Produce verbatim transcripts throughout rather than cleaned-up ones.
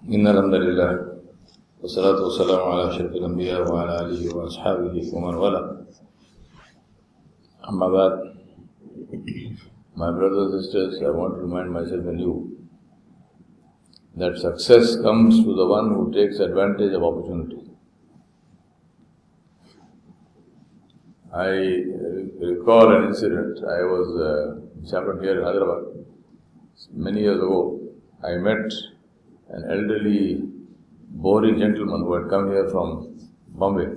إن الحمد لله والصلاة والسلام على أشرف الأنبياء وعلى آله وأصحابه ومن والاه. Amma ba'd. My brothers and sisters, I want to remind myself and you that success comes to the one who takes advantage of opportunity. I recall an incident. I was, uh, it happened here in Hyderabad. Many years ago, I met an elderly, boring gentleman who had come here from Bombay.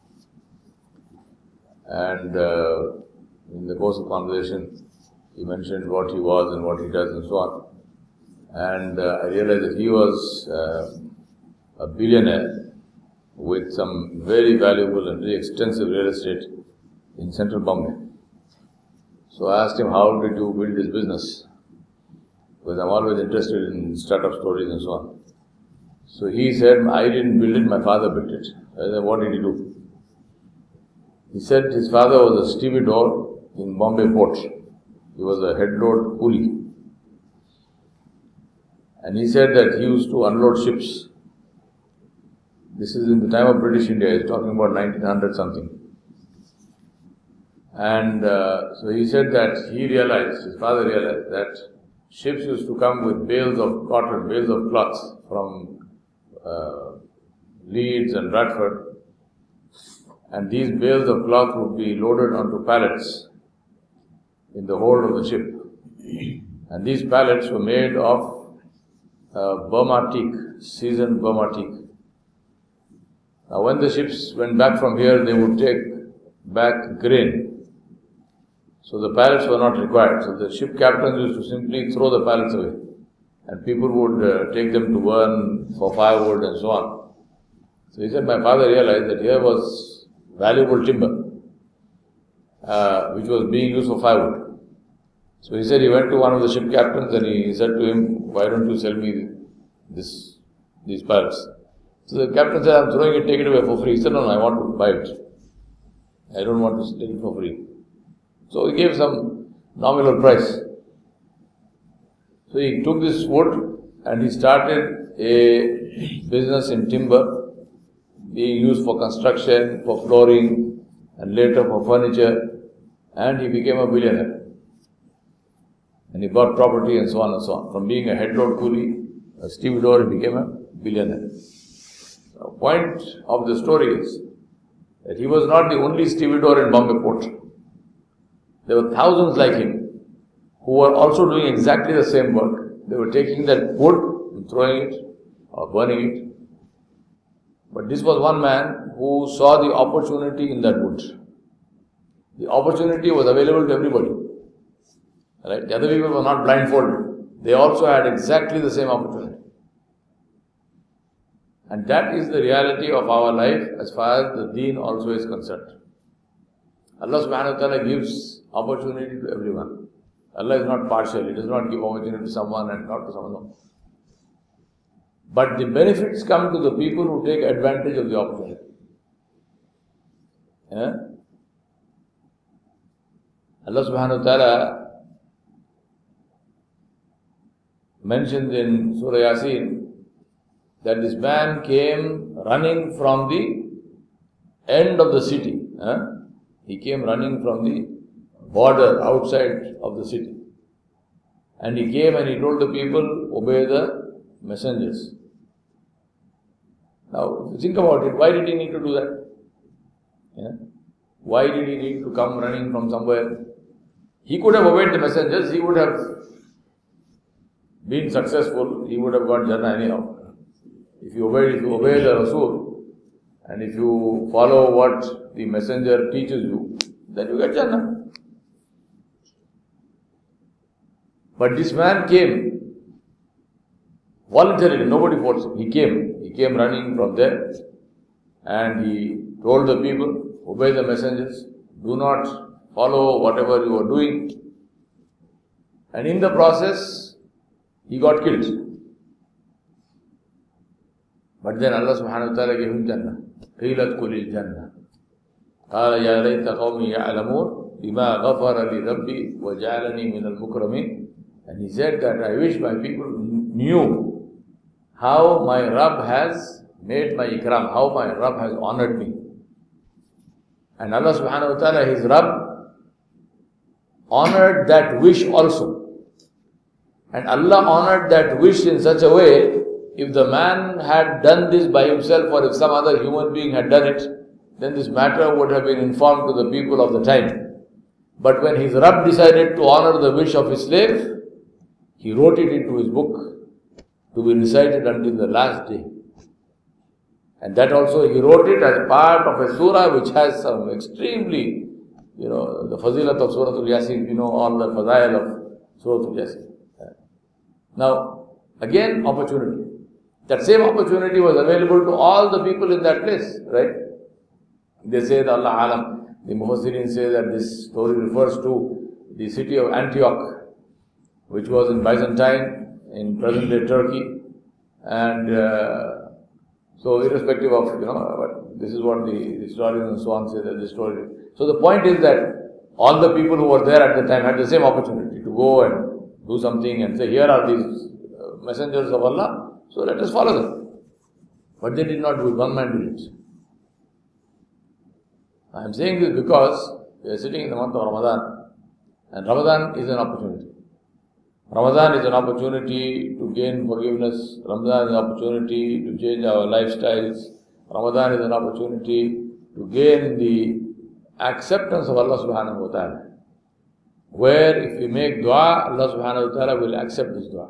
And uh, in the course of conversation, he mentioned what he was and what he does and so on. And uh, I realized that he was uh, a billionaire with some very valuable and very extensive real estate in central Bombay. So I asked him, how did you build this business? Because I'm always interested in startup stories and so on. So he said, I didn't build it, my father built it. I said, what did he do? He said his father was a stevedore in Bombay port. He was a head load coolie. And he said that he used to unload ships. This is in the time of British India. He's talking about nineteen hundred something. And uh, so he said that he realized, his father realized that ships used to come with bales of cotton, bales of cloths from uh, Leeds and Bradford. And these bales of cloth would be loaded onto pallets in the hold of the ship. And these pallets were made of uh, Burma teak, seasoned Burma teak. Now when the ships went back from here, they would take back grain. So the pallets were not required. So the ship captains used to simply throw the pallets away. And people would uh, take them to burn for firewood and so on. So he said, my father realized that here was valuable timber, uh, which was being used for firewood. So he said he went to one of the ship captains and he said to him, why don't you sell me this, these pallets? So the captain said, I'm throwing it, take it away for free. He said, no, no, I want to buy it. I don't want to take it for free. So he gave some nominal price. So he took this wood and he started a business in timber being used for construction, for flooring and later for furniture, and he became a billionaire. And he bought property and so on and so on. From being a head load coolie, a stevedore, he became a billionaire. The point of the story is that he was not the only stevedore in Bombay port. There were thousands like him who were also doing exactly the same work. They were taking that wood and throwing it or burning it. But this was one man who saw the opportunity in that wood. The opportunity was available to everybody. Right? The other people were not blindfolded. They also had exactly the same opportunity. And that is the reality of our life as far as the deen also is concerned. Allah subhanahu wa ta'ala gives opportunity to everyone. Allah is not partial. He does not give opportunity to someone and not to someone else. But the benefits come to the people who take advantage of the opportunity. Yeah? Allah subhanahu wa ta'ala mentions in Surah Yasin that this man came running from the end of the city. Huh? He came running from the border outside of the city. And he came and he told the people, obey the messengers. Now, if you think about it, why did he need to do that? Yeah? Why did he need to come running from somewhere? He could have obeyed the messengers, he would have been successful, he would have got Jannah anyhow. If you obey, if you obey the Rasul, and if you follow what the messenger teaches you, then you get Jannah. But this man came voluntarily, nobody forced him. He came. He came running from there and he told the people, obey the messengers, do not follow whatever you are doing. And in the process, he got killed. But then Allah subhanahu wa ta'ala gave him Jannah. قِيلَتْ قُلِ الْجَنَّةِ قَالَ يَا لَيْتَ قَوْمِي يَعْلَمُونَ بِمَا غَفَرَ لِي رَبِّي وَجَعَلَنِي مِنَ الْمُكْرَمِينَ. And he said that I wish my people knew how my Rabb has made my ikram, how my Rabb has honored me. And Allah subhanahu wa ta'ala, his Rabb, honored that wish also. And Allah honored that wish in such a way, if the man had done this by himself or if some other human being had done it, then this matter would have been informed to the people of the time. But when his Rabb decided to honor the wish of his slave, he wrote it into his book to be recited until the last day. And that also he wrote it as part of a surah which has some extremely, you know, the fazilat of Surah Al-Yasin, you know, all the fazail of Surah Al-Yasin. Now, again, opportunity. That same opportunity was available to all the people in that place, right? They say that Allah Alam, the Mufassirin say that this story refers to the city of Antioch, which was in Byzantine, in present-day Turkey. And uh, so irrespective of, you know, this is what the historians and so on say that the story. So the point is that all the people who were there at the time had the same opportunity to go and do something and say, here are these messengers of Allah, so let us follow them. But they did not do it, one man did it. I am saying this because we are sitting in the month of Ramadan, and Ramadan is an opportunity. Ramadan is an opportunity to gain forgiveness. Ramadan is an opportunity to change our lifestyles. Ramadan is an opportunity to gain the acceptance of Allah subhanahu wa ta'ala. Where if we make dua, Allah subhanahu wa ta'ala will accept this dua.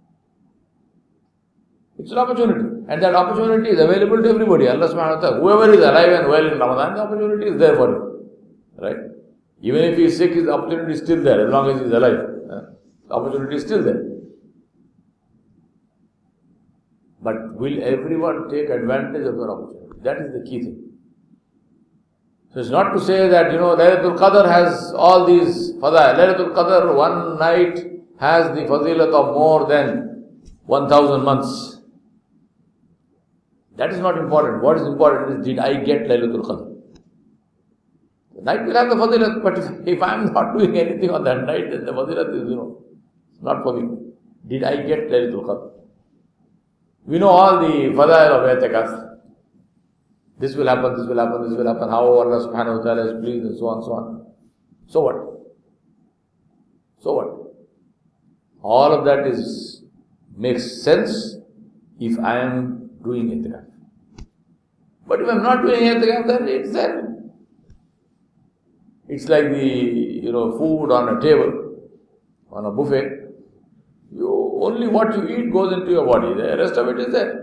It's an opportunity. And that opportunity is available to everybody. Allah subhanahu wa ta'ala, whoever is alive and well in Ramadan, the opportunity is there for him. Right? Even if he is sick, his opportunity is still there, as long as he is alive. The opportunity is still there. But will everyone take advantage of that opportunity? That is the key thing. So it's not to say that, you know, Laylatul Qadr has all these fadail. Laylatul Qadr, one night, has the fazilat of more than one thousand months. That is not important. What is important is, did I get Laylatul Qadr? The night will have the fadilat, but if, if I am not doing anything on that night, then the fadilat is, you know, not for me. Did I get Laylatul Qadr? We know all the fadail of i'tikaf. This will happen, this will happen, this will happen, how Allah subhanahu wa ta'ala is pleased, and so on, so on. So what? So what? All of that is makes sense if I am doing i'tikaf. But if I am not doing i'tikaf, then it's there. It's like the, you know, food on a table, on a buffet. You only what you eat goes into your body. The rest of it is there.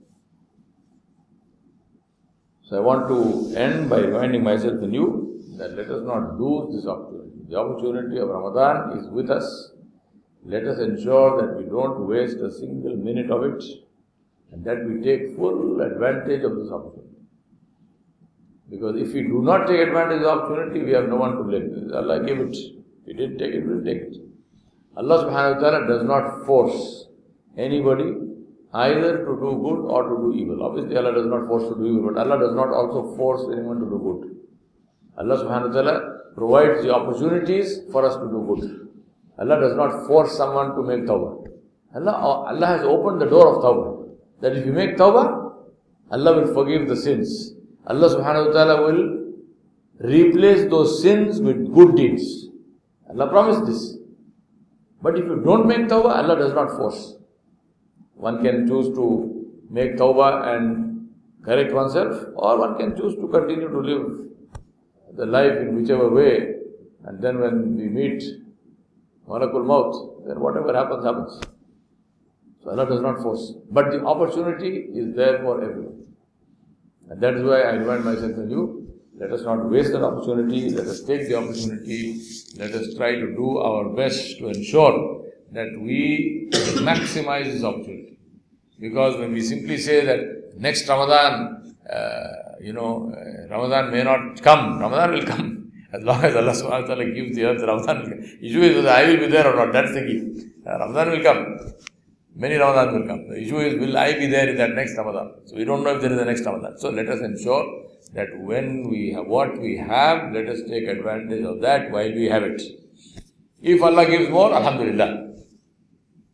So I want to end by reminding myself and you that let us not lose this opportunity. The opportunity of Ramadan is with us. Let us ensure that we don't waste a single minute of it and that we take full advantage of this opportunity. Because if we do not take advantage of the opportunity, we have no one to blame. Allah gave it. If we didn't take it, we will take it. Allah subhanahu wa ta'ala does not force anybody either to do good or to do evil. Obviously, Allah does not force to do evil, but Allah does not also force anyone to do good. Allah subhanahu wa ta'ala provides the opportunities for us to do good. Allah does not force someone to make tawbah. Allah, Allah has opened the door of tawbah. That if you make tawbah, Allah will forgive the sins. Allah subhanahu wa ta'ala will replace those sins with good deeds. Allah promised this. But if you don't make tawbah, Allah does not force. One can choose to make tawbah and correct oneself, or one can choose to continue to live the life in whichever way, and then when we meet Malakul Maut, then whatever happens, happens. So Allah does not force. But the opportunity is there for everyone. And that is why I remind myself and you, let us not waste that opportunity, let us take the opportunity, let us try to do our best to ensure that we maximize this opportunity. Because when we simply say that next Ramadan, uh, you know, uh, Ramadan may not come, Ramadan will come. As long as Allah subhanahu wa ta'ala gives the earth, Ramadan will come. Issue is whether I will be there or not, that's the key. Uh, Ramadan will come. Many Ramadan will come. The issue is, will I be there in that next Ramadan? So we don't know if there is a next Ramadan. So let us ensure that when we have what we have, let us take advantage of that while we have it. If Allah gives more, Alhamdulillah.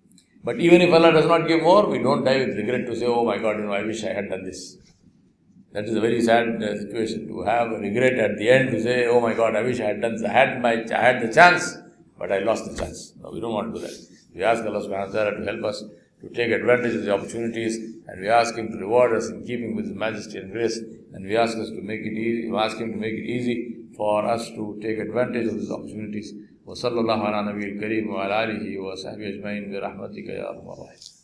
But even if Allah does not give more, we don't die with regret to say, oh my God, you know, I wish I had done this. That is a very sad uh, situation, to have a regret at the end, to say, oh my God, I wish I had done this. I had, my, I had the chance, but I lost the chance. No, we don't want to do that. We ask Allah subhanahu wa ta'ala to help us to take advantage of the opportunities, and we ask Him to reward us in keeping with His majesty and grace, and we ask us to make it easy, we ask Him to make it easy for us to take advantage of these opportunities. وصلى الله على نبي الكريم وعلى آله وصحبه أجمعين برحمتك يا أرحم الراحمين.